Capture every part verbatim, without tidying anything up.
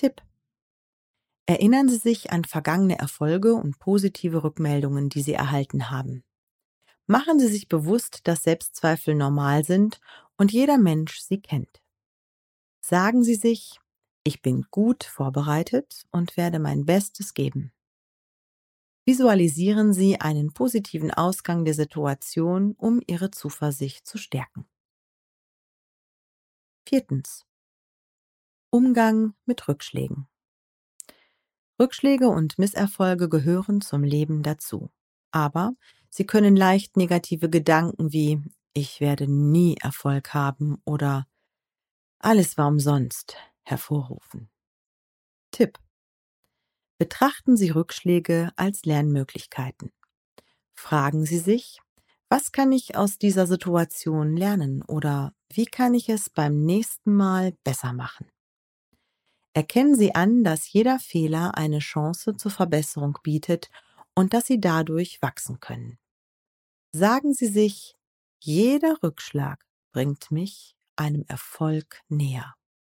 Tipp: Erinnern Sie sich an vergangene Erfolge und positive Rückmeldungen, die Sie erhalten haben. Machen Sie sich bewusst, dass Selbstzweifel normal sind und jeder Mensch sie kennt. Sagen Sie sich: Ich bin gut vorbereitet und werde mein Bestes geben. Visualisieren Sie einen positiven Ausgang der Situation, um Ihre Zuversicht zu stärken. Viertens. Umgang mit Rückschlägen. Rückschläge und Misserfolge gehören zum Leben dazu. Aber sie können leicht negative Gedanken wie „Ich werde nie Erfolg haben“ oder „Alles war umsonst“ hervorrufen. Tipp: Betrachten Sie Rückschläge als Lernmöglichkeiten. Fragen Sie sich: Was kann ich aus dieser Situation lernen oder wie kann ich es beim nächsten Mal besser machen? Erkennen Sie an, dass jeder Fehler eine Chance zur Verbesserung bietet und dass Sie dadurch wachsen können. Sagen Sie sich: Jeder Rückschlag bringt mich einem Erfolg näher.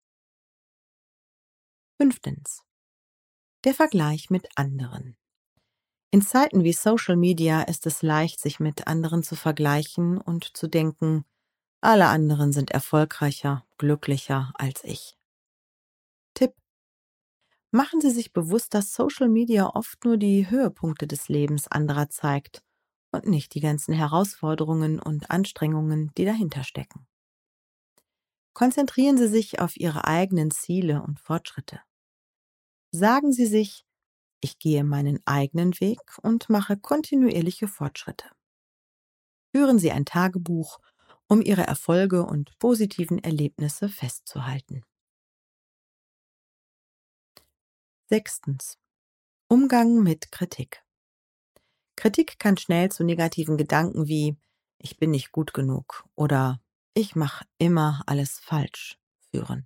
Fünftens. Der Vergleich mit anderen. In Zeiten wie Social Media ist es leicht, sich mit anderen zu vergleichen und zu denken, alle anderen sind erfolgreicher, glücklicher als ich. Tipp: Machen Sie sich bewusst, dass Social Media oft nur die Höhepunkte des Lebens anderer zeigt und nicht die ganzen Herausforderungen und Anstrengungen, die dahinter stecken. Konzentrieren Sie sich auf Ihre eigenen Ziele und Fortschritte. Sagen Sie sich: Ich gehe meinen eigenen Weg und mache kontinuierliche Fortschritte. Führen Sie ein Tagebuch, um Ihre Erfolge und positiven Erlebnisse festzuhalten. Sechstens. Umgang mit Kritik. Kritik kann schnell zu negativen Gedanken wie „Ich bin nicht gut genug“ oder „Ich mache immer alles falsch“ führen.